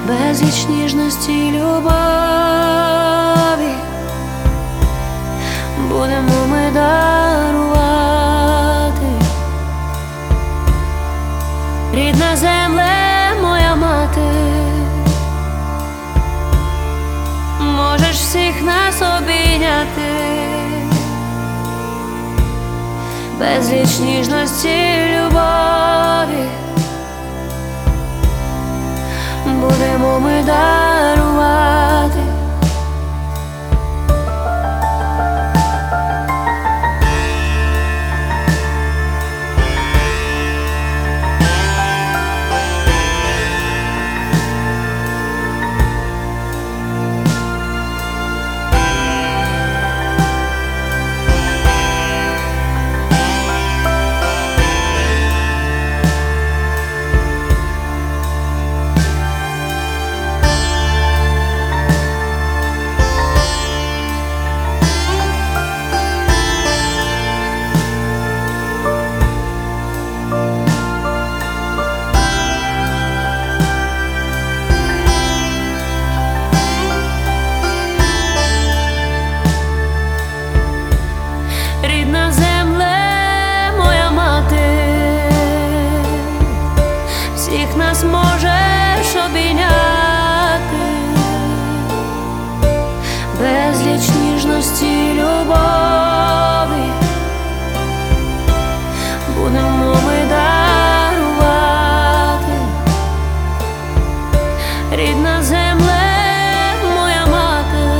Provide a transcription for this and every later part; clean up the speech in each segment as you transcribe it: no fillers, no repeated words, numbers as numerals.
безліч ніжності й любові будемо ми дарувати. Рідна земле, моя мати, можеш всіх нас обійняти, безліч ніжності й любові будемо ми дарувати. Рідна земле, моя мати, всіх нас можеш обійняти, безліч ніжності й любові будемо ми дарувати. Рідна земле, моя мати,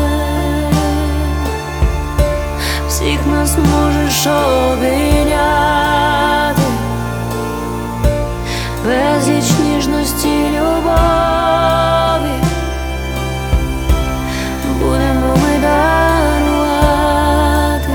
всіх нас можеш обійняти, безліч ніжності й любові будемо ми дарувати.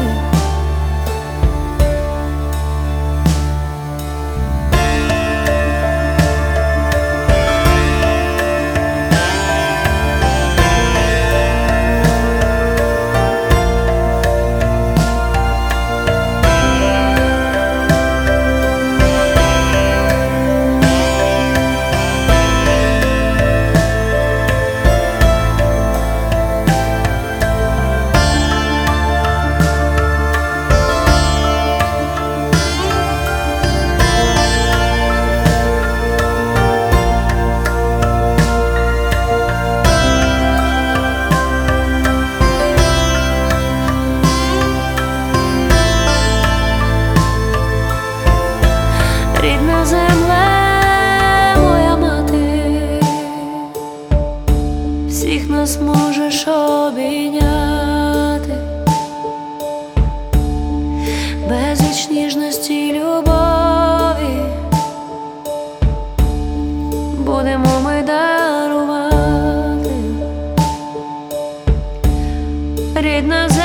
Рідна земле, моя мати, всіх нас можеш обійняти, безліч ніжності й любові будемо ми дарувати. Рідна земля.